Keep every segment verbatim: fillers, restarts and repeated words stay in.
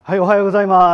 はい、おはようございます。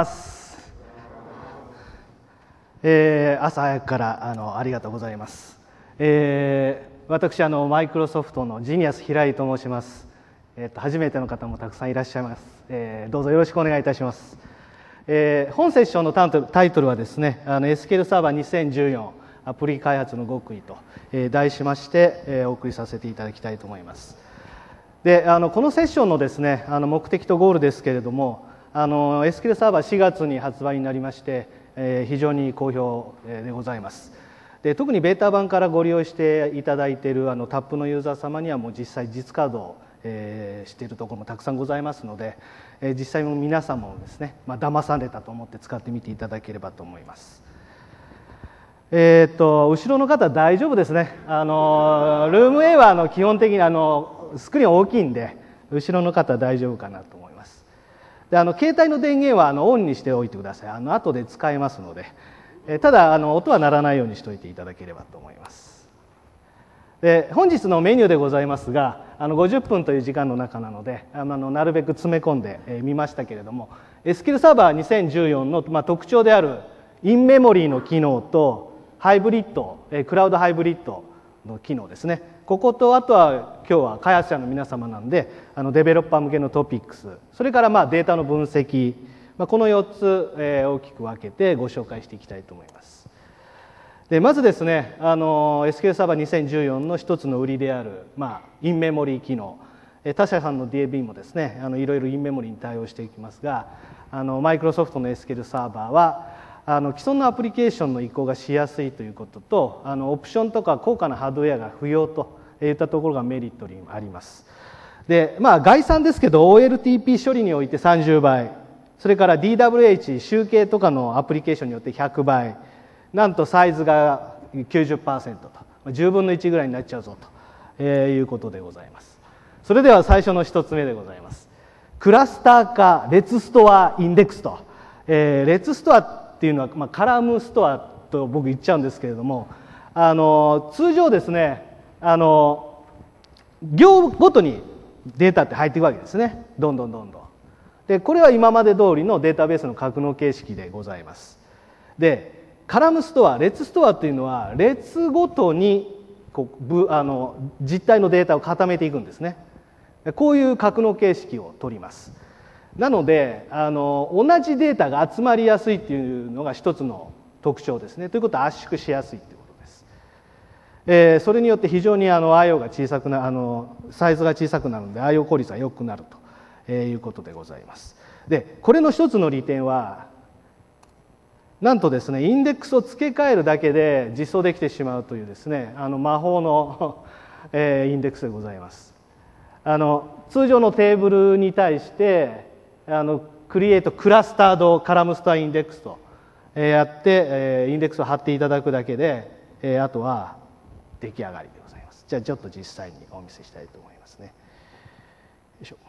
えー、朝早くからあのありがとうございます。えー、私あのマイクロソフトのジニアス平井と申します。えーと、初めての方もたくさんいらっしゃいます。えー、どうぞよろしくお願いいたします。えー、本セッションのタイトル、タイトルはですね、あの エスキューエル サーバーにせんじゅうよんアプリ開発の極意と、えー、題しまして、えー、お送りさせていただきたいと思います。で、あのこのセッションのですね、あの目的とゴールですけれども、あの エスキューエル サーバーしがつに発売になりまして、えー、非常に好評でございます。で、特にベータ版からご利用していただいているあのタップのユーザー様にはもう実際実稼働、えー、しているところもたくさんございますので、えー、実際も皆様もですね、まあ、騙されたと思って使ってみていただければと思います。えー、っと後ろの方大丈夫ですね。あのルーム A はあの基本的にあのスクリーン大きいんで後ろの方大丈夫かなと思います。で、あの携帯の電源はあのオンにしておいてください。あの後で使えますので、えただあの音は鳴らないようにしておいていただければと思います。で、本日のメニューでございますが、あのごじゅっぷんという時間の中なので、あのなるべく詰め込んでみましたけれども、 エスキューエル サーバーにせんじゅうよんの、まあ、特徴であるインメモリーの機能とハイブリッド、クラウドハイブリッドの機能ですね。ここと、あとは今日は開発者の皆様なんで、あのデベロッパー向けのトピックス、それからまあデータの分析、まあ、このよっつ、えー、大きく分けてご紹介していきたいと思います。で、まずですね、あの エスキューエル サーバーにせんじゅうよんの一つの売りである、まあ、インメモリー機能、他社さんの ディーエービー もですね、あのいろいろインメモリーに対応していきますが、あのマイクロソフトの エスキューエル サーバーはあの既存のアプリケーションの移行がしやすいということと、あのオプションとか高価なハードウェアが不要といったところがメリットにあります。で、まあ概算ですけど オーエルティーピー 処理においてさんじゅうばい、それから ディーダブリューエイチ 集計とかのアプリケーションによってひゃくばい、なんとサイズが きゅうじゅっパーセント とじゅうぶんのいちぐらいになっちゃうぞということでございます。それでは最初の一つ目でございます。クラスター化レッツストアインデックスと、えー、レッツストアっていうのは、まあ、カラムストアと僕言っちゃうんですけれども、あの通常ですね、あの行ごとにデータって入っていくわけですね。どんどんどんどん。で、これは今まで通りのデータベースの格納形式でございます。で、カラムストア、レッツストアっていうのは列ごとにこうあの実体のデータを固めていくんですね。こういう格納形式を取ります。なのであの同じデータが集まりやすいっていうのが一つの特徴ですね。ということは圧縮しやすいということです。えー、それによって非常にあの アイオー が小さくなあのサイズが小さくなるので アイオー 効率が良くなるということでございます。で、これの一つの利点はなんとですね、インデックスを付け替えるだけで実装できてしまうというですね、あの魔法の、えー、インデックスでございます。あの通常のテーブルに対してあのクリエイトクラスタードカラムスターインデックスとやって、えー、インデックスを貼っていただくだけで、えー、あとは出来上がりでございます。じゃあちょっと実際にお見せしたいと思いますね。よいしょ。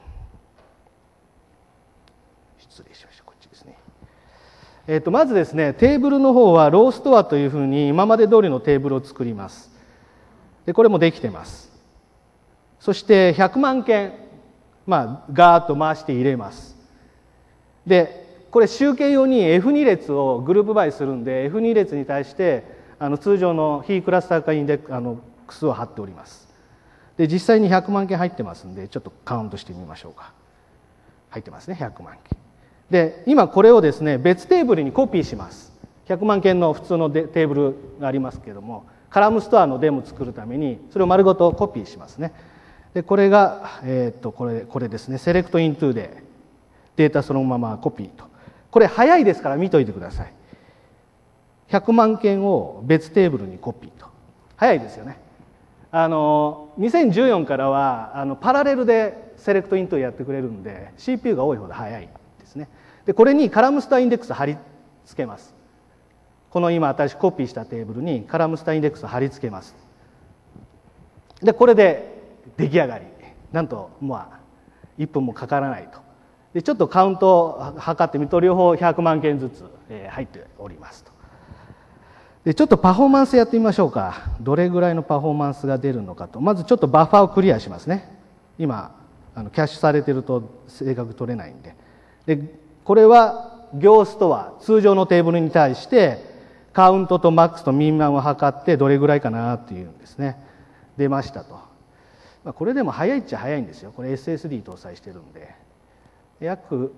失礼しました。こっちですね。えー、とまずですね、テーブルの方はローストアというふうに今まで通りのテーブルを作ります。で、これもできてます。そしてひゃくまんけん、まあ、ガーッと回して入れます。で、これ集計用に エフに 列をグループバイするんで エフに 列に対してあの通常の非クラスター化インデックスを貼っております。で、実際にひゃくまんけん入ってますんでちょっとカウントしてみましょうか。入ってますね、ひゃくまんけん。で、今これをですね、別テーブルにコピーします。ひゃくまんけんの普通のテーブルがありますけれども、カラムストアのデモを作るためにそれを丸ごとコピーしますね。で、これが、えー、とこれこれですね、セレクトイントゥでデータそのままコピーと。これ早いですから見といてください。ひゃくまんけんを別テーブルにコピーと。早いですよね。あのにせんじゅうよんからはあのパラレルでセレクトイントゥやってくれるんで シーピーユー が多いほど早いですね。で、これにカラムスターインデックス貼り付けます。この今私コピーしたテーブルにカラムスターインデックス貼り付けます。で、これで出来上がり。なんとまあいっぷんもかからないと。で、ちょっとカウントを測ってみると両方ひゃくまんけんずつ入っておりますと。で、ちょっとパフォーマンスやってみましょうか。どれぐらいのパフォーマンスが出るのかと。まずちょっとバッファーをクリアしますね。今あのキャッシュされてると正確取れないんで。で、 これは行ストア、通常のテーブルに対してカウントとマックスとミンマンを測ってどれぐらいかなっていうんですね。出ましたと。まあ、これでも早いっちゃ早いんですよ。これ エスエスディー 搭載してるんで。約、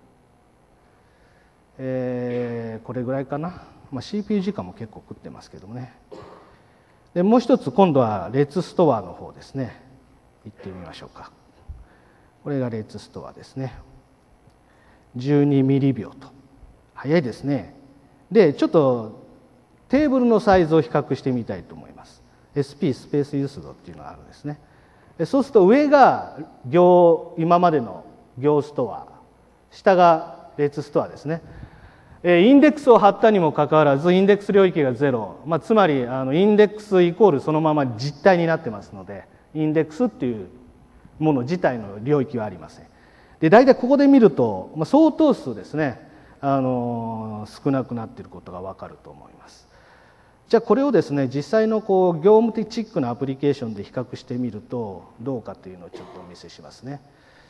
えー、これぐらいかな。まあ、シーピーユー 時間も結構食ってますけどもね。でもう一つ今度はレッツストアの方ですね。行ってみましょうか。これがレッツストアですね。じゅうにミリびょうと。早いですね。で、ちょっとテーブルのサイズを比較してみたいと思います。エスピー スペースユースドっていうのがあるんですね。そうすると上が行、今までの行ストア、下がレッツストアですね。インデックスを貼ったにもかかわらずインデックス領域がゼロ、まあ、つまりあのインデックスイコールそのまま実体になってますので、インデックスっていうもの自体の領域はありません。で、大体ここで見ると、まあ、相当数ですね、あの少なくなっていることがわかると思います。じゃあこれをですね、実際のこう業務的チックなアプリケーションで比較してみるとどうかというのをちょっとお見せしますね。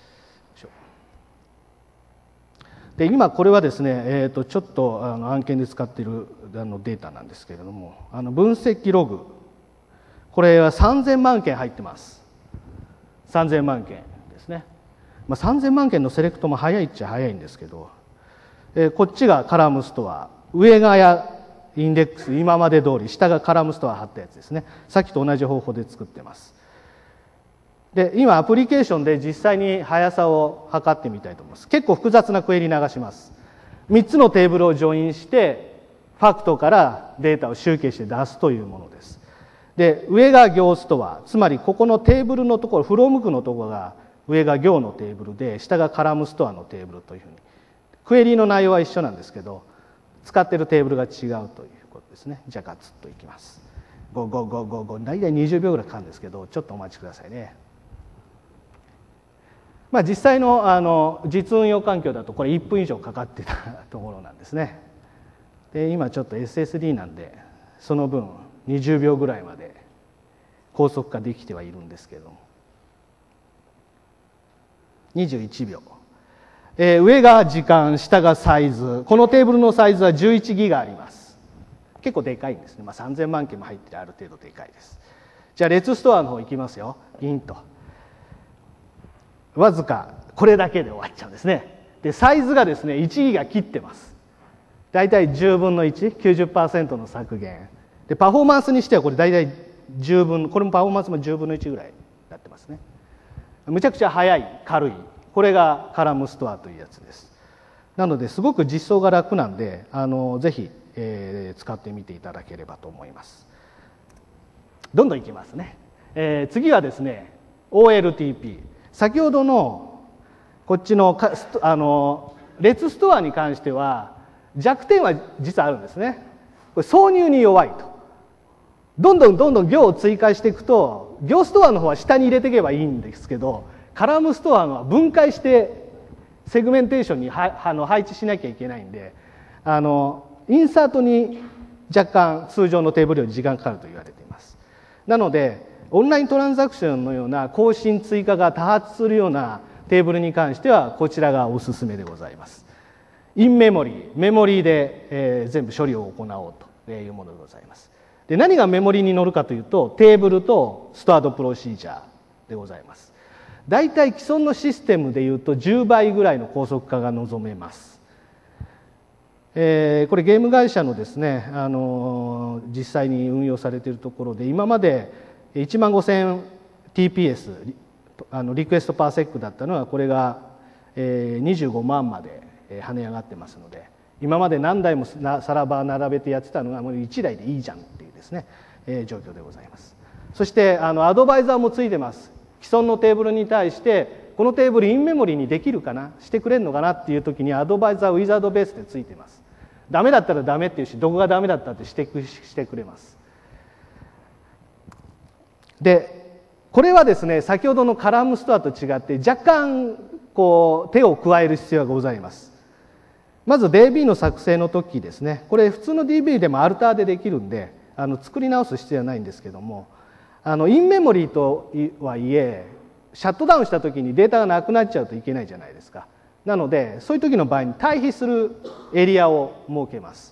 で、今これはですね、えー、とちょっとあの案件で使っているあのデータなんですけれども、あの分析ログ、これはさんぜんまんけん入ってます。さんぜんまんけんですね。まあ、さんぜんまんけんのセレクトも早いっちゃ早いんですけど、えー、こっちがカラムストア、上がやインデックス今まで通り、下がカラムストア貼ったやつですね。さっきと同じ方法で作ってます。で、今アプリケーションで実際に速さを測ってみたいと思います。結構複雑なクエリ流します。みっつのテーブルをジョインしてファクトからデータを集計して出すというものです。で、上が行ストア、つまりここのテーブルのところ、フロム区のところが上が行のテーブルで下がカラムストアのテーブルというふうに、クエリの内容は一緒なんですけど使っているテーブルが違うということですね。じゃあガツッといきます。ゴーゴーゴーゴーゴー、大体にじゅうびょうぐらいかかるんですけど、ちょっとお待ちくださいね。まあ、実際 の, あの実運用環境だとこれいっぷん以上かかってたところなんですね。で、今ちょっと エスエスディー なんでその分にじゅうびょうぐらいまで高速化できてはいるんですけれども、にじゅういちびょう、えー、上が時間、下がサイズ。このテーブルのサイズはじゅういちギガあります。結構でかいんですね。まあ、さんぜんまんけんも入ってある程度でかいです。じゃあレッツストアの方行きますよ。ギンとわずかこれだけで終わっちゃうんですね。で、サイズがですねいちギガ切ってます。だいたいじゅうぶんのいち、きゅうじゅっパーセント の削減で、パフォーマンスにしてはこれだいたいじゅうぶん、これもパフォーマンスもじゅうぶんのいちぐらいになってますね。むちゃくちゃ速い、軽い、これがカラムストアというやつです。なのですごく実装が楽なんで、あのぜひ、えー、使ってみていただければと思います。どんどんいきますね。えー、次はですね オーエルティーピー、 先ほどのこっちのあのレッツストアに関しては弱点は実はあるんですね。これ挿入に弱いと。どんどんどんどん行を追加していくと、行ストアの方は下に入れていけばいいんですけど、カラムストアのは分解してセグメンテーションにはあの配置しなきゃいけないんで、あのインサートに若干通常のテーブルより時間かかると言われています。なのでオンライントランザクションのような更新追加が多発するようなテーブルに関してはこちらがおすすめでございます。インメモリー、メモリーで、えー、全部処理を行おうというものでございます。で、何がメモリーに載るかというと、テーブルとストアードプロシージャーでございます。だいたい既存のシステムでいうとじゅうばいぐらいの高速化が望めます。えー、これゲーム会社のですね、あのー、実際に運用されているところで、今までいちまんごせんティーピーエス あのリクエストパーセックだったのはこれが、えー、にじゅうごまんまで跳ね上がってますので、今まで何台もサラバー並べてやってたのがもういちだいでいいじゃんっていうですね、えー、状況でございます。そしてあのアドバイザーもついてます。既存のテーブルに対してこのテーブルインメモリーにできるかな、してくれるのかなっていう時にアドバイザーウィザードベースでついてます。ダメだったらダメっていうし、どこがダメだったって指摘してくれます。で、これはですね先ほどのカラムストアと違って若干こう手を加える必要がございます。まず ディービー の作成の時ですね、これ普通の ディービー でもアルターでできるんであの作り直す必要はないんですけども、あのインメモリーとはいえシャットダウンした時にデータがなくなっちゃうといけないじゃないですか。 なのでそういう時の場合に対比するエリアを設けます。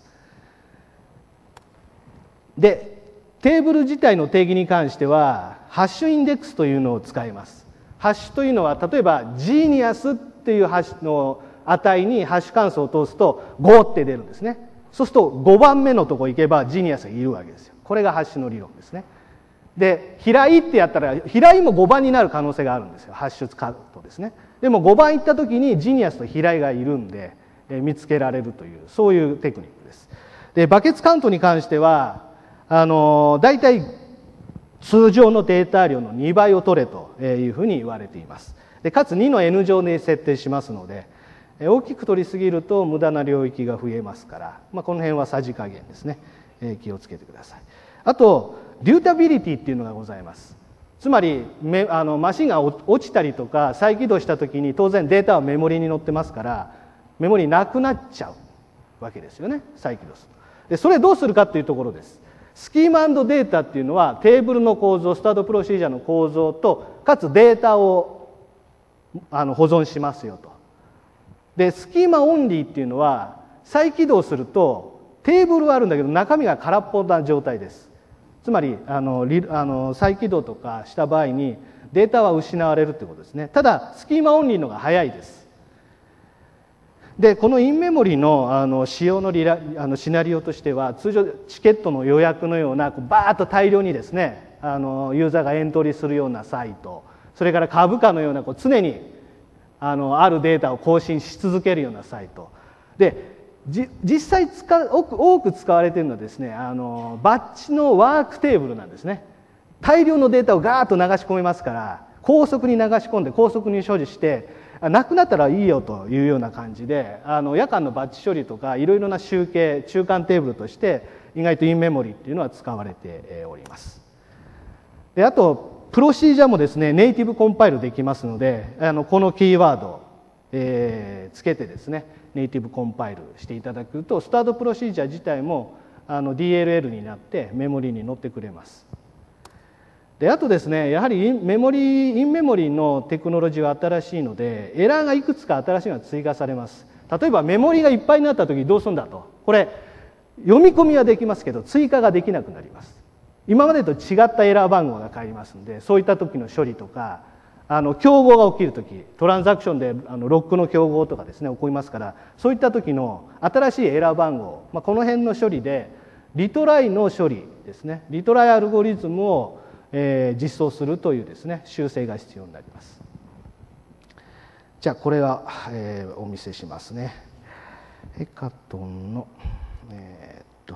でテーブル自体の定義に関してはハッシュインデックスというのを使います。ハッシュというのは例えばジーニアスっていうハッシュの値にハッシュ関数を通すとごって出るんですね。そうするとごばんめのとこ行けばジーニアスがいるわけですよ。これがハッシュの理論ですね。で平井ってやったら平井もごばんになる可能性があるんですよ。ハッシュ使うとですね。でもごばん行った時にジーニアスと平井がいるんで、えー、見つけられるというそういうテクニックです。でバケツカウントに関してはあのー、大体通常のデータ量のにばいを取れというふうに言われています。でかつにの N 乗で設定しますので大きく取りすぎると無駄な領域が増えますから、まあ、この辺はさじ加減ですね、えー、気をつけてください。あとリュータビリティっていうのがございます。つまりめあのマシンが落ちたりとか再起動した時に当然データはメモリに載ってますからメモリなくなっちゃうわけですよね、再起動する。でそれどうするかっていうところです。スキーマ&データっていうのはテーブルの構造、スタートプロシージャーの構造とかつデータをあの保存しますよと。でスキーマオンリーっていうのは再起動するとテーブルはあるんだけど中身が空っぽな状態です。つまりあのリあの再起動とかした場合にデータは失われるということですね。ただスキーマオンリーのが早いです。でこのインメモリのあの使用のリラあのシナリオとしては通常チケットの予約のようなこうバーッと大量にですねあのユーザーがエントリーするようなサイト、それから株価のようなこう常にあのあるデータを更新し続けるようなサイトでじ実際使う多く多く使われているのはですねあのバッチのワークテーブルなんですね。大量のデータをガーッと流し込めますから高速に流し込んで高速に所持してなくなったらいいよというような感じであの夜間のバッチ処理とかいろいろな集計中間テーブルとして意外とインメモリっていうのは使われております。であとプロシージャーもですねネイティブコンパイルできますのであのこのキーワード、えー、つけてですねネイティブコンパイルしていただくとスタートプロシージャー自体もあの ディーエルエル になってメモリに載ってくれます。であとですねやはりインメモリインメモリのテクノロジーは新しいのでエラーがいくつか新しいのが追加されます。例えばメモリがいっぱいになった時どうするんだと、これ読み込みはできますけど追加ができなくなります。今までと違ったエラー番号が返りますのでそういった時の処理とかあの競合が起きる時トランザクションであのロックの競合とかですね起こりますからそういった時の新しいエラー番号、まあ、この辺の処理でリトライの処理ですねリトライアルゴリズムをえー、実装するというですね修正が必要になります。じゃあこれは、えー、お見せしますね。ヘカトンのえー、っと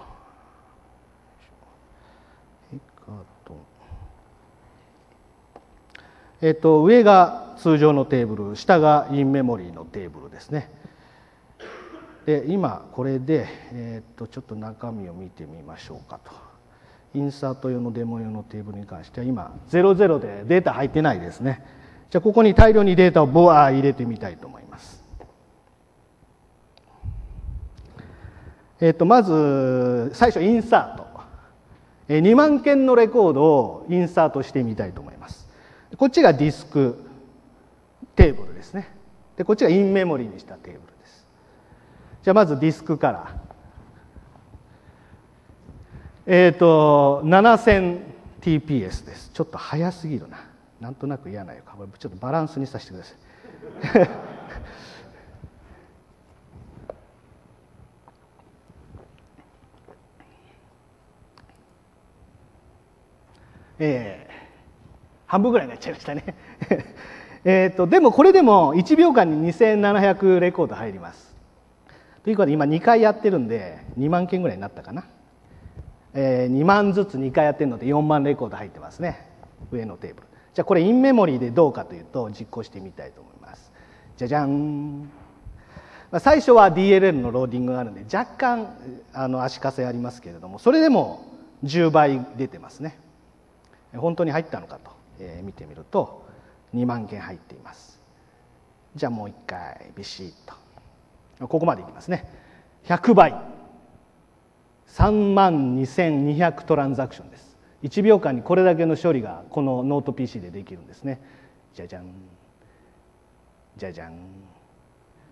ヘカトンえー、っと上が通常のテーブル、下がインメモリーのテーブルですね。で今これで、えー、っとちょっと中身を見てみましょうかと。インサート用のデモ用のテーブルに関しては今ゼロゼロでデータ入ってないですね。じゃあここに大量にデータをボワー入れてみたいと思います。えっとまず最初インサート、えにまんけんのレコードをインサートしてみたいと思います。こっちがディスクテーブルですね。でこっちがインメモリにしたテーブルです。じゃあまずディスクからえっと ななせんティーピーエス です。ちょっと速すぎるな。なんとなく嫌な予感。ちょっとバランスにさせてください。えー、半分ぐらいになっちゃいましたね。えっとでもこれでもいちびょうかんににせんななひゃくレコード入ります。ということで今にかいやってるんでにまんけんぐらいになったかな。えー、にまんずつにかいやってるのでよんまんレコード入ってますね、上のテーブル。じゃあこれインメモリーでどうかというと実行してみたいと思います。じゃじゃん。最初は ディーエルエル のローディングがあるんで若干あの足かせありますけれどもそれでもじゅうばい出てますね。本当に入ったのかと、えー、見てみるとにまんけん入っています。じゃあもう一回ビシッとここまでいきますね。ひゃくばいさんまんにせんにひゃくトランザクションです。いちびょうかんにこれだけの処理がこのノート ピーシー でできるんですね。じゃじゃんじゃじゃん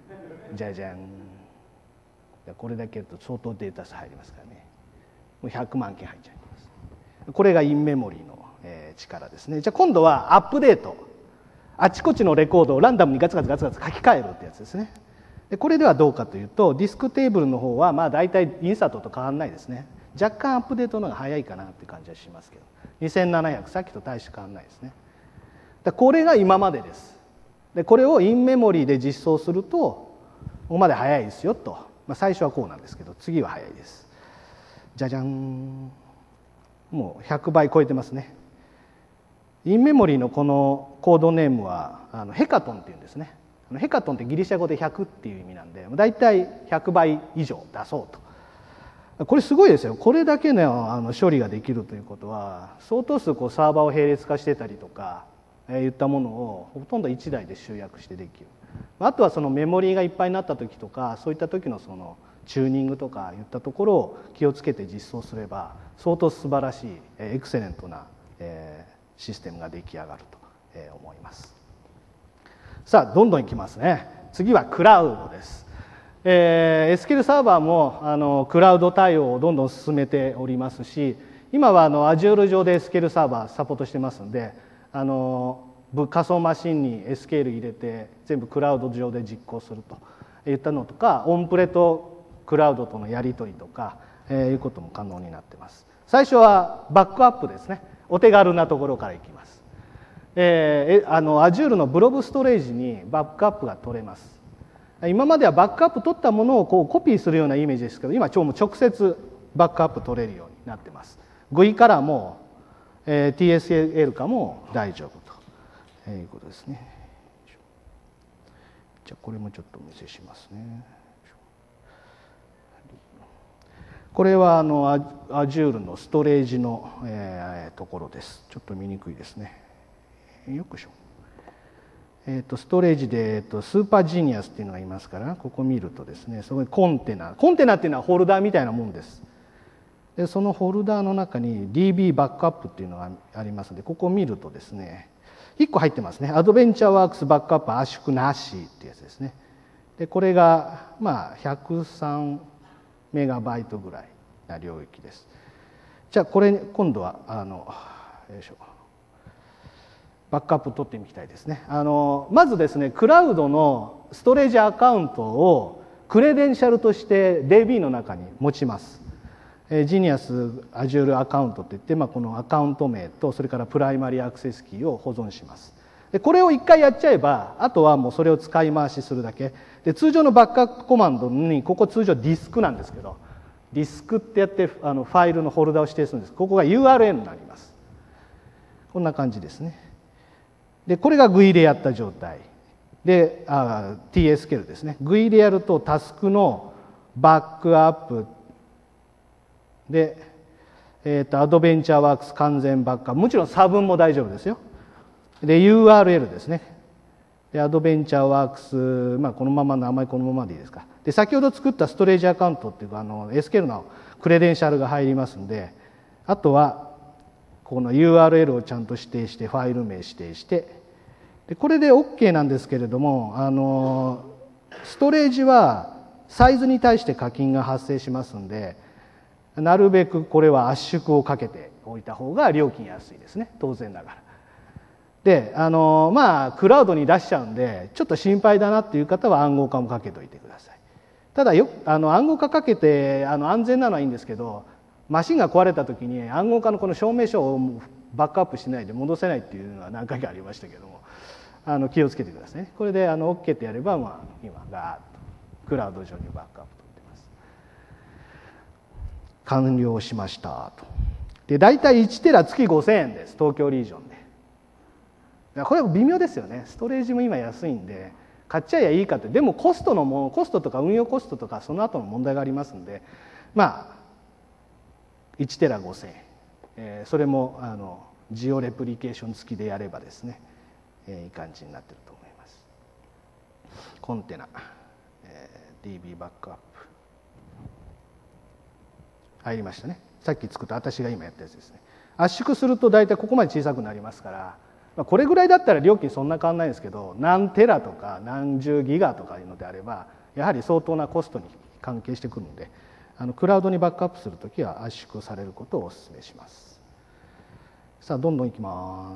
じゃじゃん。これだけやると相当データ数入りますからね。もうひゃくまんけん入っちゃいます。これがインメモリの力ですね。じゃあ今度はアップデート。あちこちのレコードをランダムにガツガツガツガツ書き換えるってやつですね。でこれではどうかというと、ディスクテーブルの方はまあ大体インサートと変わらないですね。若干アップデートの方が早いかなっていう感じはしますけど、にせんななひゃく、さっきと大して変わらないですね。だこれが今までです。でこれをインメモリで実装するとここまで早いですよと、まあ、最初はこうなんですけど次は早いです。じゃじゃん。もうひゃくばい超えてますね。インメモリのこのコードネームはあのヘカトンっていうんですね。ヘカトンってギリシャ語でひゃくっていう意味なんで、だいたいひゃくばい以上出そうと。これすごいですよ。これだけのあの処理ができるということは相当数こうサーバーを並列化してたりとか、えー、いったものをほとんどいちだいで集約してできる。あとはそのメモリーがいっぱいになった時とか、そういった時のそのチューニングとかいったところを気をつけて実装すれば相当素晴らしいエクセレントな、えーシステムが出来上がると思います。さあどんどんいきますね。次はクラウドです。えー、エスキューエル サーバーもあのクラウド対応をどんどん進めておりますし、今はあの Azure 上で エスキューエル サーバーサポートしてますので、あの仮想マシンに エスキューエル 入れて全部クラウド上で実行するといったのとか、オンプレとクラウドとのやり取りとか、えー、いうことも可能になっています。最初はバックアップですね。お手軽なところからいきます。えー、あの Azure のブロブストレージにバックアップが取れます。今まではバックアップ取ったものをこうコピーするようなイメージですけど、今超直接バックアップ取れるようになってます。グイ からも、えー、ティーエスエル かも大丈夫ということですね。じゃあこれもちょっとお見せしますね。これはあの Azure のストレージの、えー、ところです。ちょっと見にくいですね。よくしょ。えー、とストレージで、えー、とスーパージニアスっていうのがいますから、ここ見るとですね、そこにコンテナコンテナっていうのはホルダーみたいなもんです。でそのホルダーの中に ディービー バックアップっていうのがありますので、ここを見るとですね、いっこ入ってますね。アドベンチャーワークスバックアップ圧縮なしっていうやつですね。でこれがまあひゃくさんメガバイトぐらいな領域です。じゃあこれ今度はあのよいしょバックアップ取ってみたいですね。あのまずですね、クラウドのストレージアカウントをクレデンシャルとして ディービー の中に持ちます。ジニアス Azure アカウントといって、まあ、このアカウント名とそれからプライマリアクセスキーを保存します。でこれを一回やっちゃえば、あとはもうそれを使い回しするだけで、通常のバックアップコマンドにここ通常ディスクなんですけど、ディスクってやってあのファイルのフォルダを指定するんです。ここが ユーアールエル になります。こんな感じですね。でこれが グイ でやった状態で、あ ティーエスケーエル ですね。グイ でやるとタスクのバックアップで、えー、とアドベンチャーワークス完全バックアップ、もちろん差分も大丈夫ですよ。で ユーアールエル ですね。でアドベンチャーワークス、まあ、このまま名前このままでいいですか。で先ほど作ったストレージアカウントっていうか、あの エスキューエル のクレデンシャルが入りますんで、あとはこの ユーアールエル をちゃんと指定して、ファイル名指定して、でこれで OK なんですけれども、あのストレージはサイズに対して課金が発生しますんで、なるべくこれは圧縮をかけておいた方が料金安いですね、当然ながら。であのまあクラウドに出しちゃうんでちょっと心配だなっていう方は暗号化もかけておいてください。ただよあの暗号化かけてあの安全なのはいいんですけど、マシンが壊れた時に暗号化のこの証明書をバックアップしないで戻せないっていうのは何回かありましたけども、あの気をつけてくださいね。これであの OK ってやれば、まあ、今ガーッとクラウド上にバックアップ取ってます。完了しましたと。で大体いちテラ月ごせんえんです、東京リージョンで。これは微妙ですよね。ストレージも今安いんで買っちゃえばいいかって、でもコストのもコストとか運用コストとかその後の問題がありますんで、まあいちテラごせんえん、えー、それもあのジオレプリケーション付きでやればですね、えー、いい感じになってると思います。コンテナ、えー、ディービー バックアップ入りましたね。さっき作った私が今やったやつですね。圧縮すると大体ここまで小さくなりますから、 まあ、これぐらいだったら料金そんな変わんないんですけど、何テラとか何十ギガとかいうのであればやはり相当なコストに関係してくるので、あのクラウドにバックアップするときは圧縮されることをお勧めします。さあどんどんいきます。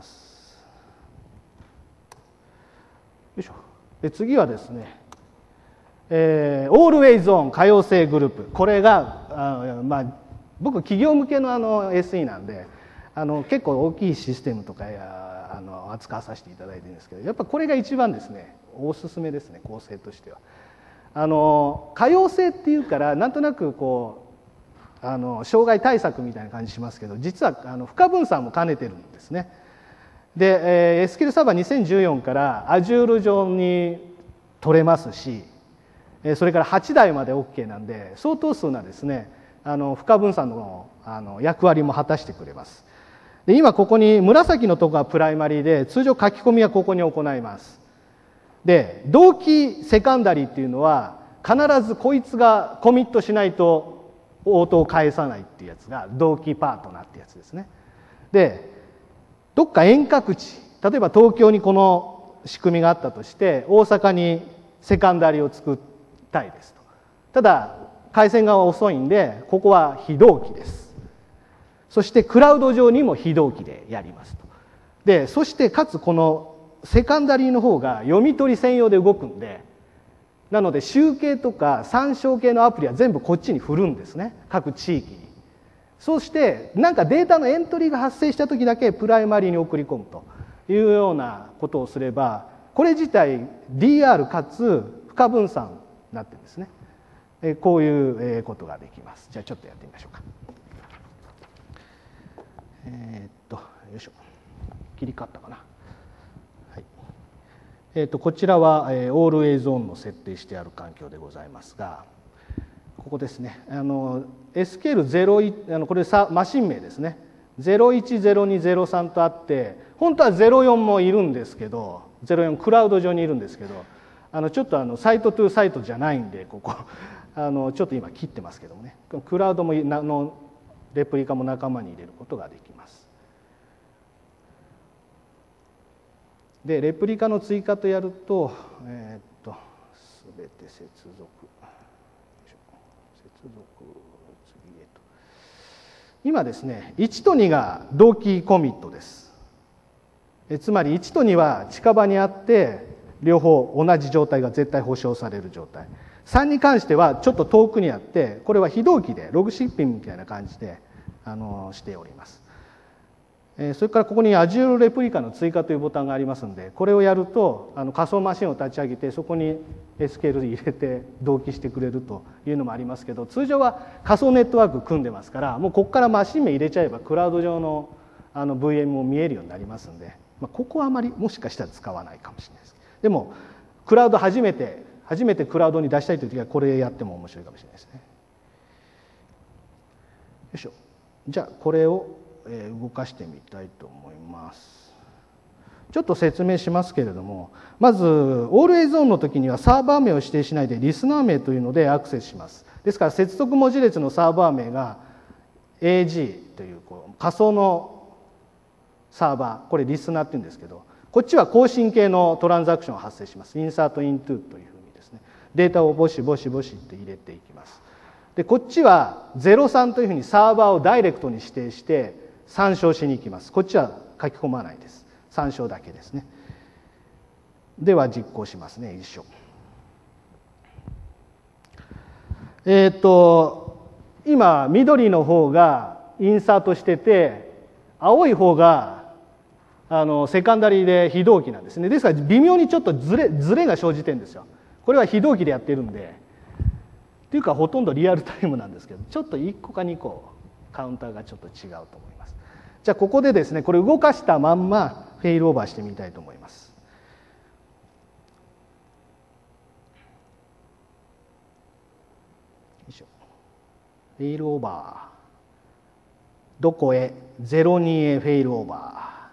よいしょ。で次はですね、えー、オールウェイズオン可用性グループ。これがあ、まあ、僕企業向けのあの エスイー なんで、あの結構大きいシステムとかやあの扱わさせていただいてるんですけど、やっぱこれが一番ですねおすすめですね、構成としては。あの可用性っていうからなんとなくこうあの障害対策みたいな感じしますけど、実はあの負荷分散も兼ねてるんですね。で、えー、エスキューエル サーバーにせんじゅうよんから Azure 上に取れますし、それからはちだいまで OK なんで相当数なですねあの負荷分散のあの役割も果たしてくれます。で今ここに紫のところがプライマリーで、通常書き込みはここに行います。で同期セカンダリーっていうのは必ずこいつがコミットしないと応答を返さないっていうやつが同期パートナーってやつですね。でどっか遠隔地、例えば東京にこの仕組みがあったとして大阪にセカンダリーを作ったいですと。ただ回線が遅いんでここは非同期です。そしてクラウド上にも非同期でやりますと。でそしてかつこのセカンダリーの方が読み取り専用で動くんで、なので集計とか参照系のアプリは全部こっちに振るんですね、各地域に。そしてなんかデータのエントリーが発生した時だけプライマリーに送り込むというようなことをすれば、これ自体 ディーアール かつ負荷分散になってるんですね。こういうことができます。じゃあちょっとやってみましょうか。えー、っとよいしょ、切り替わったかな。はい。えー、っとこちらは、えー、オールウェイズオンの設定してある環境でございますが、ここですね。あの エスキューエルゼロいち、あのこれさマシン名ですね。ゼロいちゼロにゼロさんとあって、本当はゼロよんもいるんですけど、ゼロよんクラウド上にいるんですけど、あのちょっとあのサイトトゥーサイトじゃないんで、ここあのちょっと今切ってますけどもね。クラウドものレプリカも仲間に入れることができます。でレプリカの追加とやると、えー、っとすべて接続接続次へと。今ですねいちとにが同期コミットです。えつまりいちとには近場にあって両方同じ状態が絶対保証される状態。さんに関してはちょっと遠くにあって、これは非同期でログシッピングみたいな感じであのしております。えそれからここに Azure レプリカの追加というボタンがありますので、これをやるとあの仮想マシンを立ち上げてそこに エスキューエル 入れて同期してくれるというのもありますけど、通常は仮想ネットワーク組んでますから、もうここからマシン名入れちゃえばクラウド上のあの ブイエム も見えるようになりますので、まあ、ここはあまりもしかしたら使わないかもしれないです。でもクラウド初めて初めてクラウドに出したいという時はこれやっても面白いかもしれないですね。よいしょ。じゃあこれを動かしてみたいと思います。ちょっと説明しますけれども、まずオールウェイゾーンの時にはサーバー名を指定しないでリスナー名というのでアクセスします。ですから接続文字列のサーバー名が エージー というこう仮想のサーバー、これリスナーって言うんですけど、こっちは更新系のトランザクションが発生します。インサートイントゥというふうにですね、データをボシボシボシって入れていきます。でこっちはゼロさんというふうにサーバーをダイレクトに指定して参照しに行きます。こっちは書き込まないです。参照だけですね。では実行しますね。一緒。えっと今緑の方がインサートしてて、青い方があのセカンダリーで非同期なんですね。ですから微妙にちょっとずれずれが生じてるんですよ。これは非同期でやってるんで、っていうかほとんどリアルタイムなんですけど、ちょっといっこかにこカウンターがちょっと違うと思います。じゃあここでですね、これ動かしたまんまフェイルオーバーしてみたいと思います。よいしょ。フェイルオーバー。どこへ？ゼロにへフェイルオーバー。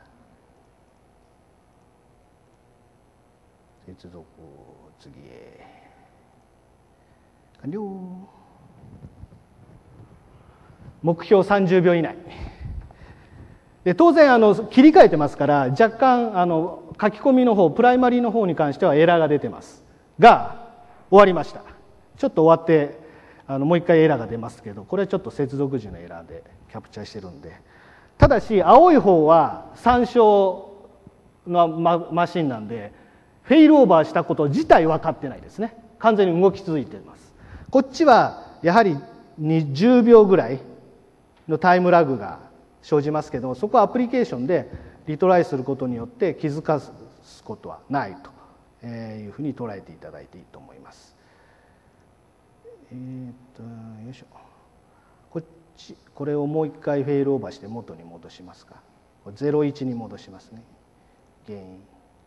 接続次へ。完了。目標さんじゅうびょう以内。 で当然あの切り替えてますから若干あの書き込みの方プライマリーの方に関してはエラーが出てますが終わりました。ちょっと終わってあのもう一回エラーが出ますけどこれはちょっと接続時のエラーでキャプチャーしてるんで、ただし青い方は参照の マ, マシンなんでフェイルオーバーしたこと自体分かってないですね。完全に動き続いています。こっちはやはりじゅうびょうぐらいのタイムラグが生じますけど、そこはアプリケーションでリトライすることによって気づかすことはないというふうに捉えていただいていいと思います。えー、っとよいしょ、こっちこれをもう一回フェイルオーバーして元に戻しますか。ゼロいちに戻しますね。原因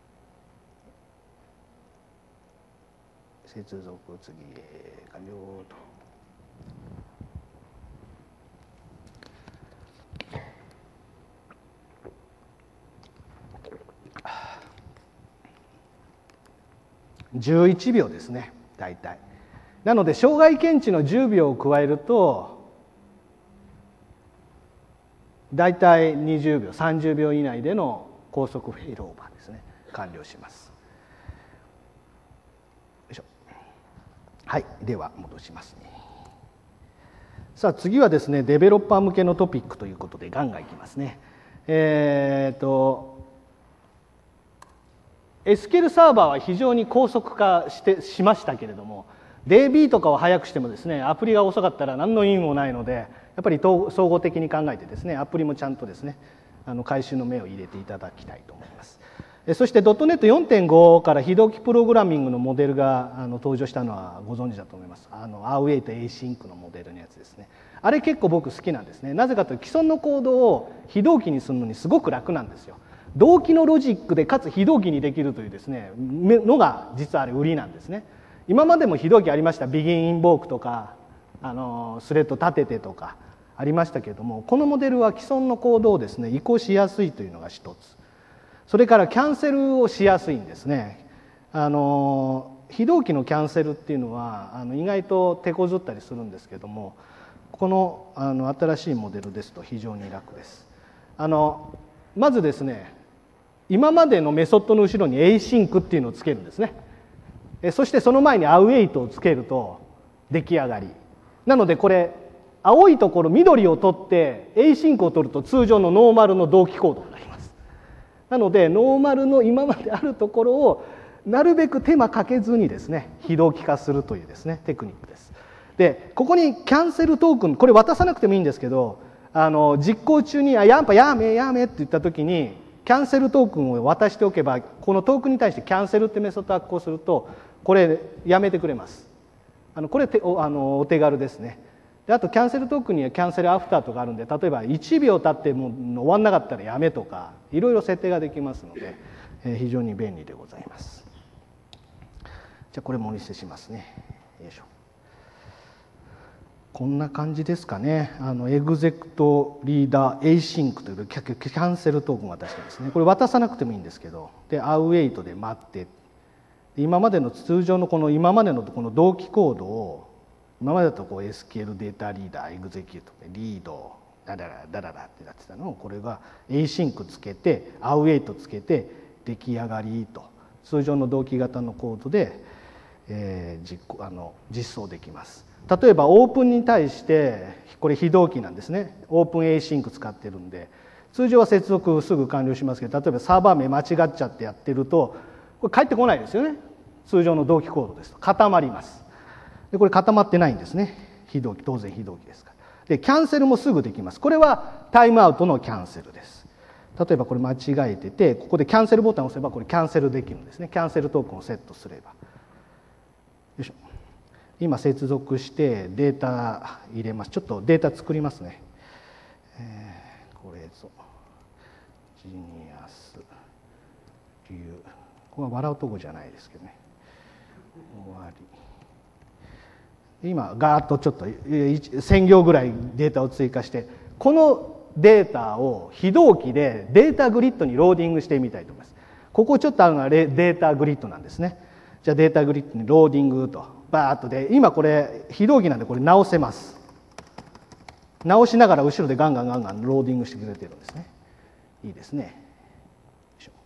接続次へ完了と。じゅういちびょうですね大体。なので障害検知のじゅうびょうを加えると大体にじゅうびょうさんじゅうびょう以内での高速フェイルオーバーですね完了します。よいしょ。はい、では戻しますね。さあ次はですねデベロッパー向けのトピックということでガンガンいきますね。えー、っとエスキューエル サーバーは非常に高速化してしましたけれども ディービー とかを速くしてもですねアプリが遅かったら何の意味もないのでやっぱり総合的に考えてですねアプリもちゃんとですねあの回収の目を入れていただきたいと思います。そして ドットネットよんてんご から非同期プログラミングのモデルがあの登場したのはご存知だと思います。あの アウェイ と エーシンク のモデルのやつですね。あれ結構僕好きなんですね。なぜかというと既存のコードを非同期にするのにすごく楽なんですよ。同期のロジックでかつ非同期にできるというですねのが実はあれ売りなんですね。今までも非同期ありました。ビギンインボークとかあのスレッド立ててとかありましたけれども、このモデルは既存のコードをですね移行しやすいというのが一つ。それからキャンセルをしやすいんですね。あの非同期のキャンセルっていうのはあの意外と手こずったりするんですけども、この、あの新しいモデルですと非常に楽です。あのまずですね今までのメソッドの後ろに エーシンク っていうのをつけるんですね。そしてその前に アウェイト をつけると出来上がり。なのでこれ青いところ緑を取って エーシンク を取ると通常のノーマルの同期コードになります。なのでノーマルの今まであるところをなるべく手間かけずにですね非同期化するというですねテクニックです。でここにキャンセルトークンこれ渡さなくてもいいんですけど、あの実行中にあやっぱやめやめって言った時にキャンセルトークンを渡しておけばこのトークンに対してキャンセルってメソッドを発行するとこれやめてくれます。あのこれおあのお手軽ですね。であとキャンセルトークンにはキャンセルアフターとかあるんで、例えばいちびょう経ってもう終わんなかったらやめとかいろいろ設定ができますので、えー、非常に便利でございます。じゃあこれもお見せしますね。よいしょ。こんな感じですかね。あのエグゼクトリーダー エーシンク というキャンセルトークンを渡してですね、これ渡さなくてもいいんですけど、でアウェイトで待って、今までの通常のこの今までのこの同期コードを今までだとこう エスキューエル データリーダーエグゼキュートリードダララダララってなってたのをこれが エーシンク つけてアウェイトつけて出来上がりと通常の同期型のコードで、えー、実行あの実装できます。例えばオープンに対してこれ非同期なんですね。オープン エーシンク 使ってるんで通常は接続すぐ完了しますけど、例えばサーバー名間違っちゃってやってるとこれ返ってこないですよね。通常の同期コードですと固まります。でこれ固まってないんですね。非同期当然非同期ですから。でキャンセルもすぐできます。これはタイムアウトのキャンセルです。例えばこれ間違えててここでキャンセルボタンを押せばこれキャンセルできるんですね。キャンセルトークンをセットすれば。よいしょ。今接続してデータ入れます。ちょっとデータ作りますね。えー、これぞジニアスリュウ、これは笑うとこじゃないですけどね。終わり。今ガーッとちょっとせんぎょうぐらいデータを追加してこのデータを非同期でデータグリッドにローディングしてみたいと思います。ここちょっとあるのはデータグリッドなんですね。じゃあデータグリッドにローディングとバーッとで今これ非同期なんでこれ直せます。直しながら後ろでガンガンガンガンローディングしてくれてるんですね。 いいですね。よいしょ。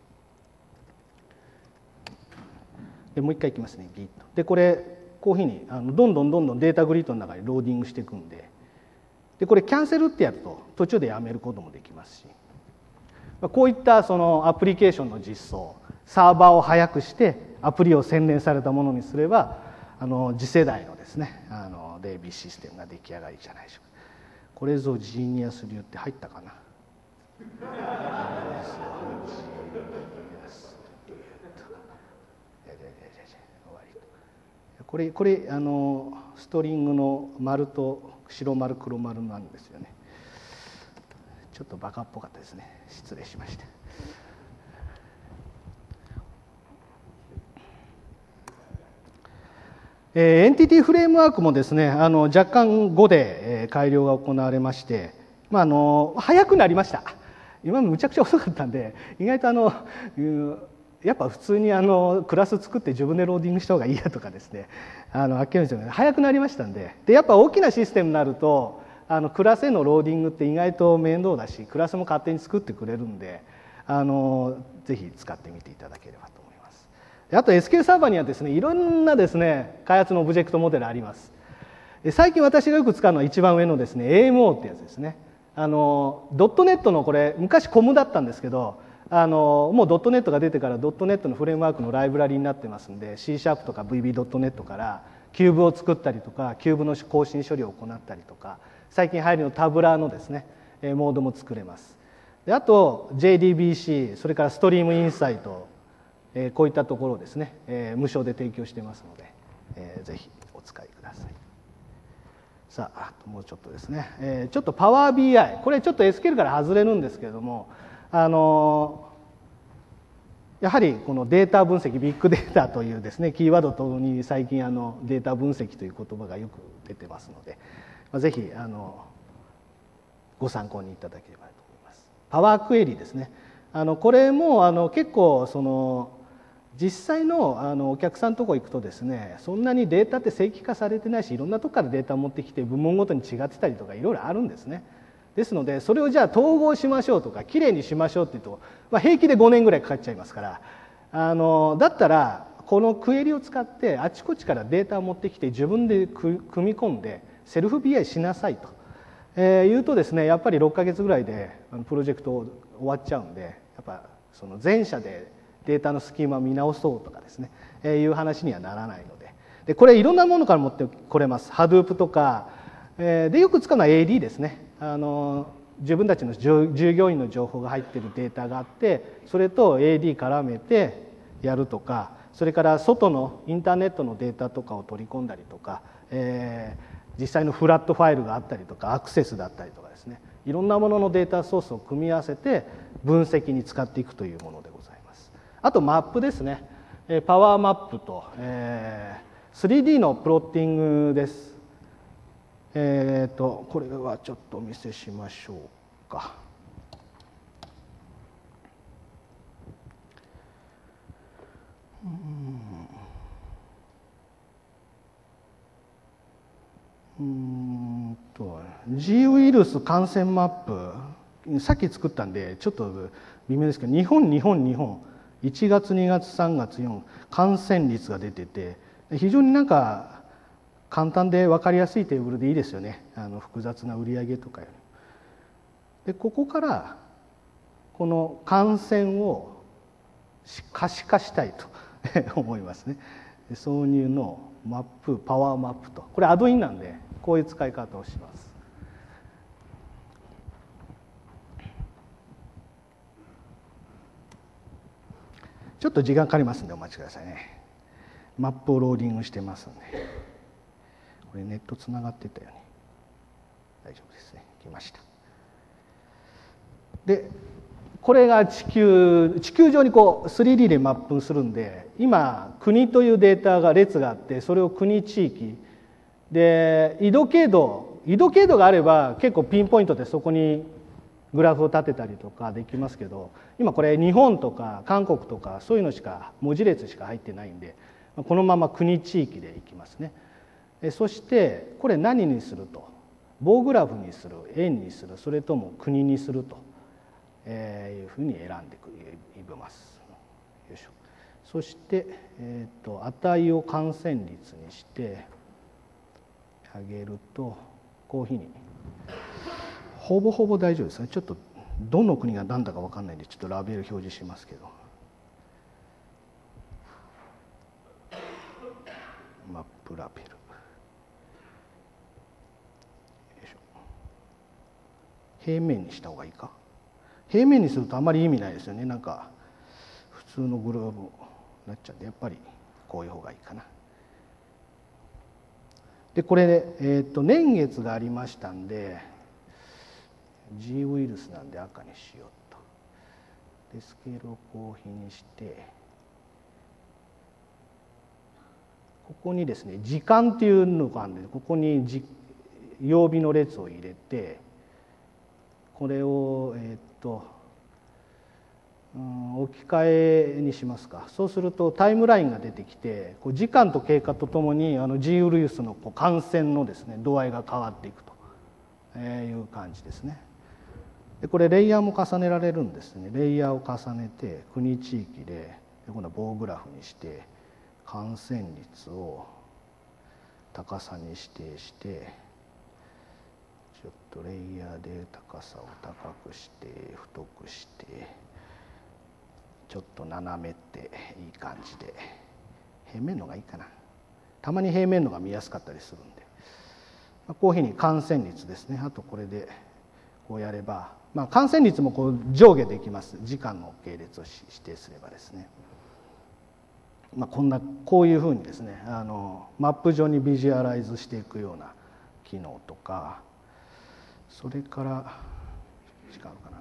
でもう一回いきますね。ギッと。でこれこういうふうにあのどんどんどんどんデータグリッドの中にローディングしていくんで、でこれキャンセルってやると途中でやめることもできますし、こういったそのアプリケーションの実装、サーバーを速くしてアプリを洗練されたものにすれば、あの次世代のですね、あのデイビーシステムが出来上がりじゃないでしょうか。これぞジーニアス流って入ったかな。これこれあのストリングの丸と白丸黒丸なんですよね。ちょっとバカっぽかったですね。失礼しました。えー、エンティティフレームワークもですね、あの若干ごで、えー、改良が行われまして、まあ、あの早くなりました。今むちゃくちゃ遅かったんで、意外とあのやっぱ普通にあのクラス作って自分でローディングした方がいいやとかですね、あの諦めて早くなりましたんで、でやっぱ大きなシステムになるとあのクラスへのローディングって意外と面倒だし、クラスも勝手に作ってくれるんで、あのぜひ使ってみていただければと思います。あと エスキューエル サーバーにはですね、いろんなですね開発のオブジェクトモデルあります。最近私がよく使うのは一番上のですね エーエムオー ってやつですね。あのドットネットのこれ昔コムだったんですけど、あのもうドットネットが出てからドットネットのフレームワークのライブラリになってますんで、 C シャープとか ブイビードットネット からキューブを作ったりとか、キューブの更新処理を行ったりとか、最近入りのタブラーのですねモードも作れます。であと ジェイディービーシー、 それからストリームインサイト、えー、こういったところをですね、えー、無償で提供していますので、えー、ぜひお使いください。さあ、あともうちょっとですね、えー、ちょっと パワービーアイ、 これちょっと エスキューエル から外れるんですけれども、あのやはりこのデータ分析、ビッグデータというですねキーワードともに最近あのデータ分析という言葉がよく出てますので、まあ、ぜひあのご参考にいただければと思います。パワークエリですね。あのこれもあの結構その実際のあのお客さんのところ行くとですね、そんなにデータって正規化されてないし、いろんなとこからデータを持ってきて部門ごとに違ってたりとかいろいろあるんですね。ですのでそれをじゃあ統合しましょうとかきれいにしましょうっていうと、まあ、平気でごねんぐらいかかっちゃいますから、あのだったらこのクエリを使ってあちこちからデータを持ってきて自分で組み込んでセルフ ビーアイ しなさいと、えー、言うとですね、やっぱりろっかげつぐらいでプロジェクト終わっちゃうんで、やっぱその全社でデータのスキーマを見直そうとかですね、えー、いう話にはならないので、でこれいろんなものから持ってこれます。Hadoop とか、えー、でよく使うのは エーディー ですね。あの自分たちの従業員の情報が入っているデータがあって、それと エーディー 絡めてやるとか、それから外のインターネットのデータとかを取り込んだりとか、えー、実際のフラットファイルがあったりとかアクセスだったりとかですね、いろんなもののデータソースを組み合わせて分析に使っていくというものでございます。あとマップですね。パワーマップと、えー、スリーディー のプロッティングです。えー、とこれはちょっとお見せしましょうか。うんうんと G ウイルス感染マップ、さっき作ったんでちょっと微妙ですけど、日本日本日本いちがつにがつさんがつよん感染率が出てて、非常になんか簡単で分かりやすいテーブルでいいですよね。あの複雑な売上とかより。でここからこの感染を可視化したいと思いますね。挿入のマップ、パワーマップと、これアドインなんでこういう使い方をします。ちょっと時間かかりますんでお待ちくださいね。マップをローディングしてますんで。これネットつながってたよね。大丈夫ですね。来ました。でこれが地球地球上にこう スリーディー でマップするんで、今国というデータが列があって、それを国地域で緯度経度緯度経度があれば結構ピンポイントでそこにグラフを立てたりとかできますけど、今これ日本とか韓国とかそういうのしか文字列しか入ってないんで、このまま国地域でいきますね。そしてこれ何にすると、棒グラフにする、円にする、それとも国にするとえー、いうふうに選んでいきます。よいしょ。そして、えー、と値を感染率にしてあげるとこういうふうにほぼほぼ大丈夫ですね。ちょっとどの国が何だか分かんないんでちょっとラベル表示しますけど、マップラベル、よいしょ。平面にした方がいいか。平面にするとあまり意味ないですよね。なんか普通のグローブになっちゃうんで、やっぱりこういう方がいいかな。でこれで、えー、と年月がありましたんで G ウイルスなんで赤にしようと。でスケールをこう比にして、ここにですね時間っていうのがあるんで、ここにじ曜日の列を入れて、これをえっと、うん、置き換えにしますか。そうするとタイムラインが出てきて、こう時間と経過とともにあの G ウイルスのこう感染のですね度合いが変わっていくという感じですね。でこれレイヤーも重ねられるんですね。レイヤーを重ねて国地域で、で今度は棒グラフにして感染率を高さに指定して、ちょっとレイヤーで高さを高くして太くして、ちょっと斜めっていい感じで、平面のがいいかな。たまに平面のが見やすかったりするんで、こういうふうに感染率ですね。あとこれでこうやれば、まあ、感染率もこう上下できます。時間の系列を指定すればですね、まあ、こんなこういうふうにですねあのマップ上にビジュアライズしていくような機能とか、それから時間あるかな、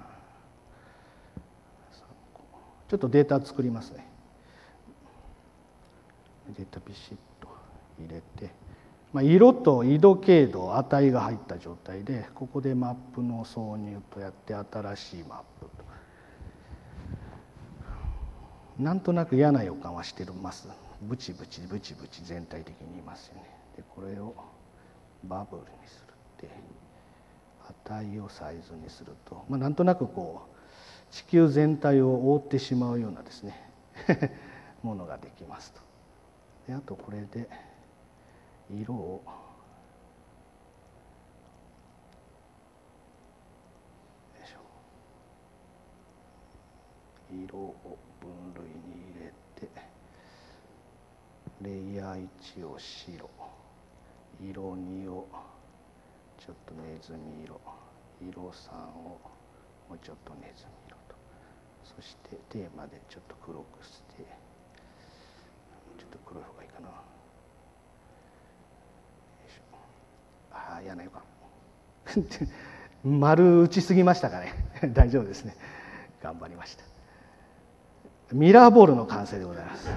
ちょっとデータ作りますね。データビシッと入れて、まあ、色と緯度経度値が入った状態で、ここでマップの挿入とやって新しいマップと。なんとなく嫌な予感はしてます。ブチブチブチブチ全体的にいますよね。でこれをバブルにするって、値をサイズにすると、まあ、なんとなくこう地球全体を覆ってしまうようなですねものができますと。であとこれで色を色を分類に入れて、レイヤーいちを白、色にをちょっとネズミ色、色さんをもうちょっとネズミ色と、そしてテーマでちょっと黒くして、ちょっと黒い方がいいかな。ああ嫌な予感丸打ちすぎましたかね大丈夫ですね、頑張りました。ミラーボールの完成でございます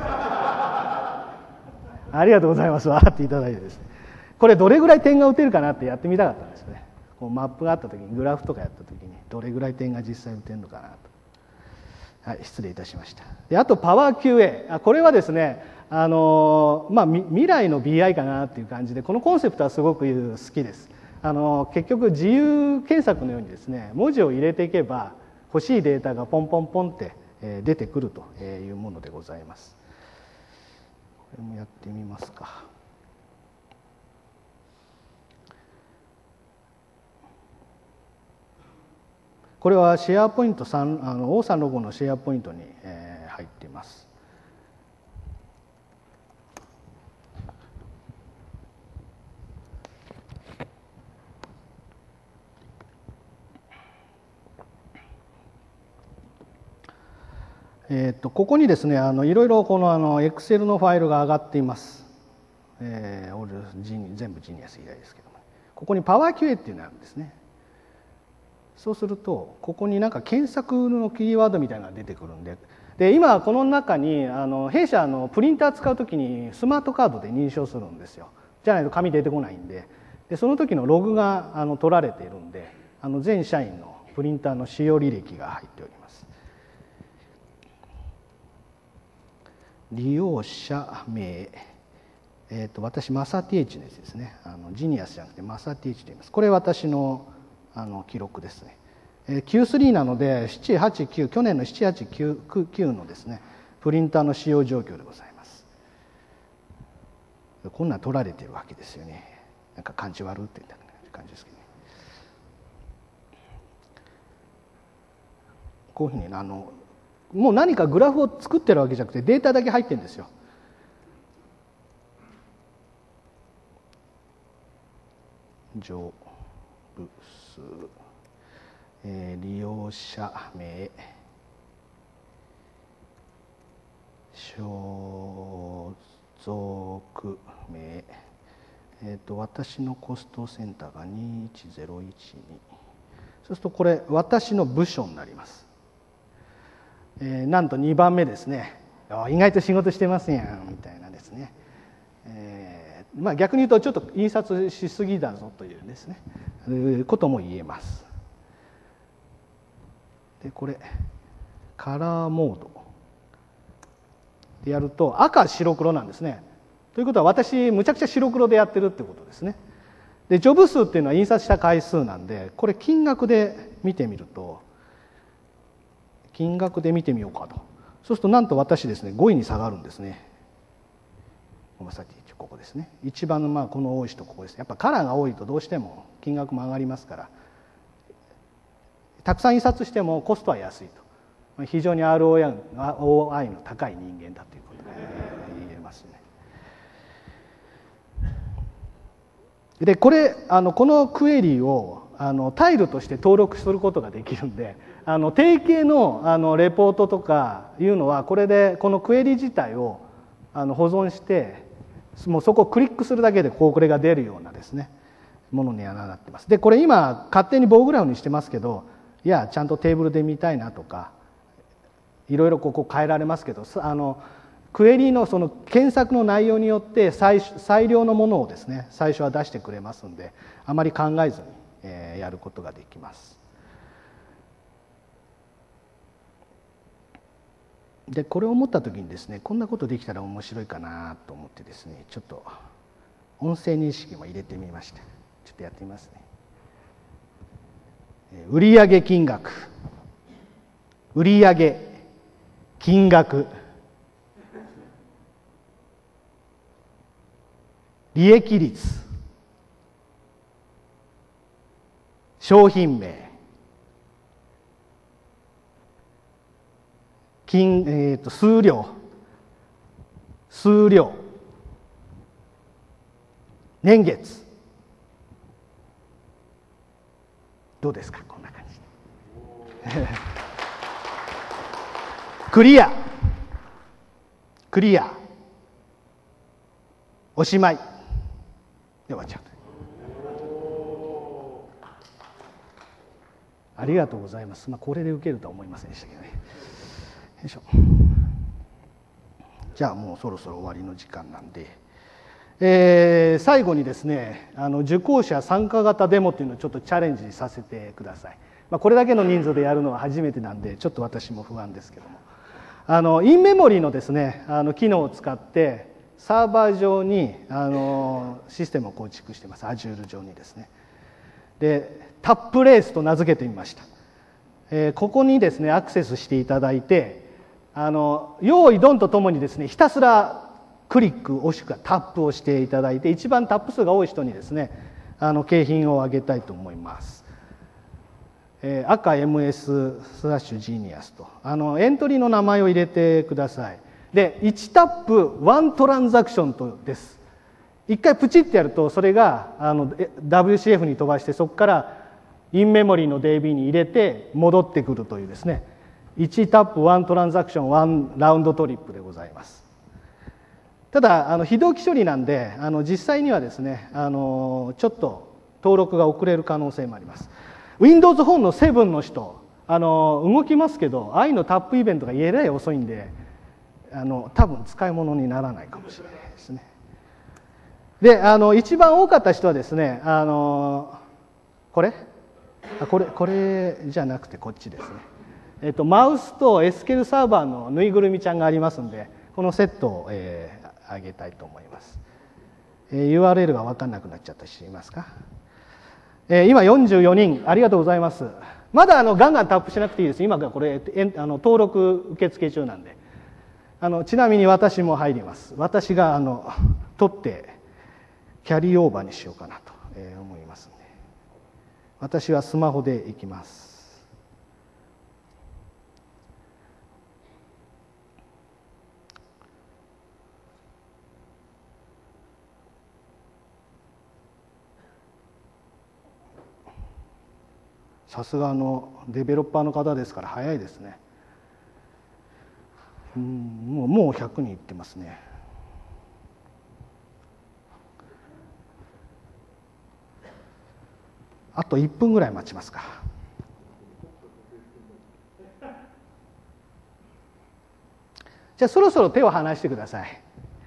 ありがとうございます。笑っていただいてですね、これどれぐらい点が打てるかなってやってみたかったんですよね。こうマップがあった時に、グラフとかやった時にどれぐらい点が実際打てるのかなと。はい、失礼いたしました。であとパワー キューエー、 これはですねあの、まあ、未来の ビーアイ かなっていう感じで、このコンセプトはすごく好きです。あの結局自由検索のようにですね、文字を入れていけば欲しいデータがポンポンポンって出てくるというものでございます。これもやってみますか。これはシェアポイントさん、あのオーさんロゴのシェアポイントに、えー、入っています。えー、とここにですねあのいろいろこのあの Excel のファイルが上がっています。えー、全部ジニアス以来ですけども、ここにパワー キューエー っていうのがあるんですね。そうするとここになんか検索のキーワードみたいなのが出てくるんで、で今この中にあの弊社のプリンター使うときにスマートカードで認証するんですよ。じゃないと紙出てこないんで、でその時のログがあの取られているんで、あの全社員のプリンターの使用履歴が入っております。利用者名、えー、と私マサティエイチのやつですね。あのジニアスじゃなくてマサティエイチと言います。これ私のあの記録ですね。 えー、キュースリー なのでなな、はち、きゅう、去年のなな、はち、きゅう、きゅうのですねプリンターの使用状況でございます。こんなん取られてるわけですよね。なんか感じ悪って言った感じですけどね。こういうふうにあのもう何かグラフを作ってるわけじゃなくてデータだけ入ってるんですよ。乗部数、えー、利用者名、所属名、えー、と私のコストセンターがにいちゼロいちに、そうするとこれ私の部署になります。えー、なんとにばんめですね。意外と仕事してますやんみたいなですね、えーまあ、逆に言うとちょっと印刷しすぎだぞというですねいうことも言えます。でこれカラーモードでやると赤白黒なんですね。ということは私むちゃくちゃ白黒でやってるってことですね。でジョブ数っていうのは印刷した回数なんで、これ金額で見てみると金額で見てみようかと。そうするとなんと私ですねごいに下がるんですね。ごめんなさい、ここですね。一番のまあこの多い人ここです。やっぱカラーが多いとどうしても金額も上がりますから、たくさん印刷してもコストは安いと。非常に アールオーアイ の高い人間だということが言えますね。でこれあのこのクエリをあのタイルとして登録することができるんで、あの定型のあのレポートとかいうのはこれでこのクエリ自体をあの保存してもうそこをクリックするだけでこうこれが出るようなですねものにはなってます。でこれ今勝手に棒グラフにしてますけど、いやちゃんとテーブルで見たいなとかいろいろここ変えられますけど、あのクエリのその検索の内容によって最最良のものをですね最初は出してくれますんで、あまり考えずに、えー、やることができます。でこれを思った時にですね、こんなことできたら面白いかなと思ってですね、ちょっと音声認識も入れてみました。ちょっとやってみますね。売上金額、売上金額、利益率、商品名、金、えー、と数量、数量、年月、どうですか、こんな感じクリア、クリア、おしまいで終わっちゃう。ありがとうございます。まあ、これで受けるとは思いませんでしたけどね。よいしょ。じゃあもうそろそろ終わりの時間なんで、えー、最後にですね、あの受講者参加型デモっていうのをちょっとチャレンジさせてください。まあ、これだけの人数でやるのは初めてなんでちょっと私も不安ですけども、あのインメモリのですねあの機能を使ってサーバー上にあのシステムを構築してます。 Azure 上にですね。でタップレースと名付けてみました。えー、ここにですねアクセスしていただいて、あの用意ドンとともにですねひたすらクリックもしくはタップをしていただいて、一番タップ数が多い人にですねあの景品をあげたいと思います。えー、赤 エムエス スラッシュジーニアスとあのエントリーの名前を入れてください。でいちタップいちトランザクションとです。一回プチってやるとそれがあの ダブリューシーエフ に飛ばして、そこからインメモリの ディービー に入れて戻ってくるというですねいちタップいちトランザクションいちラウンドトリップでございます。ただあの非同期処理なんであの実際にはですねあのちょっと登録が遅れる可能性もあります。 Windows フォンのセブンの人あの動きますけど、ああいうのタップイベントがえらい遅いんであの多分使い物にならないかもしれないですね。であの一番多かった人はですねあのこれあこれこれじゃなくてこっちですね、えっと、マウスと エスキューエル サーバーのぬいぐるみちゃんがありますんで、このセットを、えー、あげたいと思います。えー、ユーアールエル が分かんなくなっちゃった人いますか。えー、今よんじゅうよにん、ありがとうございます。 まだあのガンガンタップしなくていいです。今がこれあの登録受付中なんで。あのちなみに私も入ります。私があの取ってキャリーオーバーにしようかなと思いますので、私はスマホで行きます。さすがのデベロッパーの方ですから早いですね。うん、もうもうひゃくにんいってますね。あといっぷんぐらい待ちますか。じゃあそろそろ手を離してください。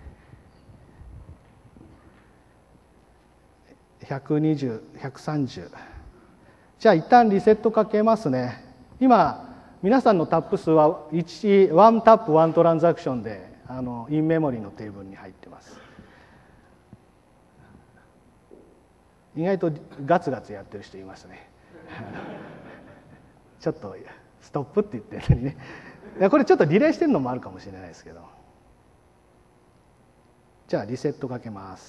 ひゃくにじゅう、ひゃくさんじゅう。じゃあ一旦リセットかけますね。今皆さんのタップ数はワンタップワントランザクションであのインメモリのテーブルに入ってます。意外とガツガツやってる人いますね。ちょっとストップって言ってるのにね。いやこれちょっとディレイしてるのもあるかもしれないですけど。じゃあリセットかけます。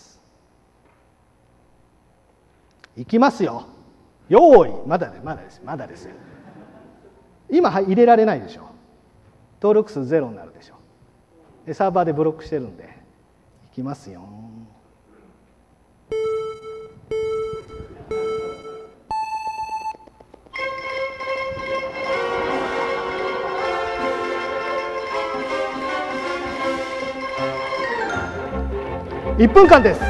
いきますよ。よーい、まだね、まだです、まだですよ。今入れられないでしょ。登録数ゼロになるでしょ。でサーバーでブロックしてるんで、いきますよ。いっぷんかんです。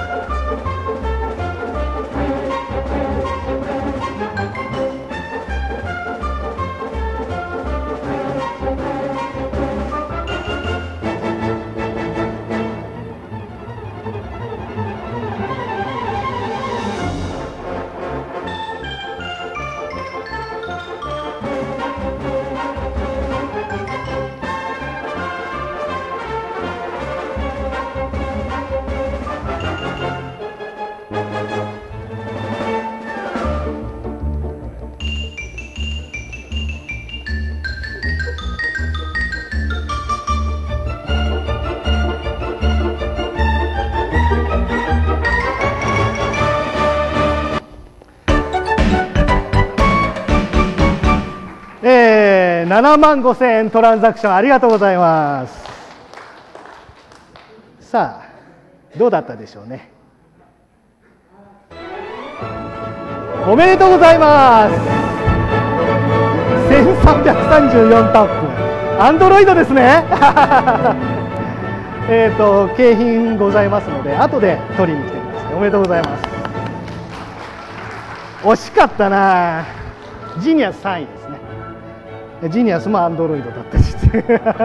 ななまんごせんえんトランザクションありがとうございます。さあどうだったでしょうね。おめでとうございます。せんさんびゃくさんじゅうよんタップ、アンドロイドですね。えっと景品ございますので後で取りに来てください。おめでとうございます。惜しかったな。ジニアさんいですね。ジニアスもアンドロイドだったりして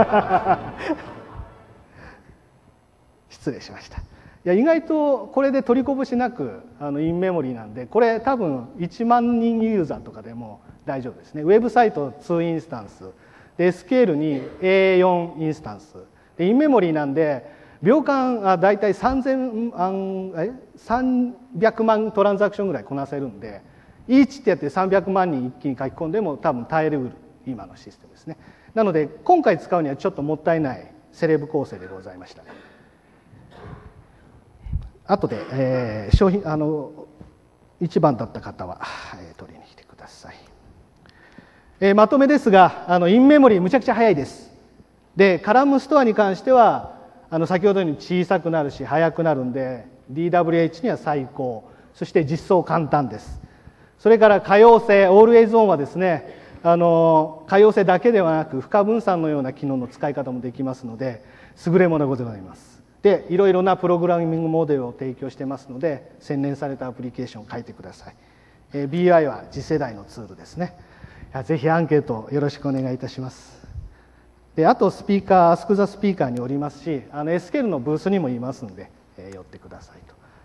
失礼しました。いや意外とこれで取りこぼしなくあのインメモリーなんで、これ多分いちまんにんユーザーとかでも大丈夫ですね。ウェブサイトにインスタンスで エスキューエル に エーよん インスタンスでインメモリーなんで秒間あだいたいさんぜんえさんびゃくまんトランザクションぐらいこなせるんで、イーチってやってさんびゃくまんにん一気に書き込んでも多分耐えれる今のシステムですね。なので今回使うにはちょっともったいないセレブ構成でございましたね。後で、えー、商品あのいちばんだった方は、えー、取りに来てください。えー、まとめですが、あのインメモリーむちゃくちゃ速いです。でカラムストアに関してはあの先ほどのように小さくなるし速くなるんで ディーダブリューエイチ には最高、そして実装簡単です。それから可用性、オールウェイズオンはですね、あの可用性だけではなく不可分散のような機能の使い方もできますので優れものでございます。でいろいろなプログラミングモデルを提供してますので洗練されたアプリケーションを書いてください。えー、ビーアイ は次世代のツールですね。ぜひアンケートよろしくお願いいたします。であとスピーカー、アスクザスピーカーにおりますし、あの エスキューエル のブースにもいますので、えー、寄ってくださいと。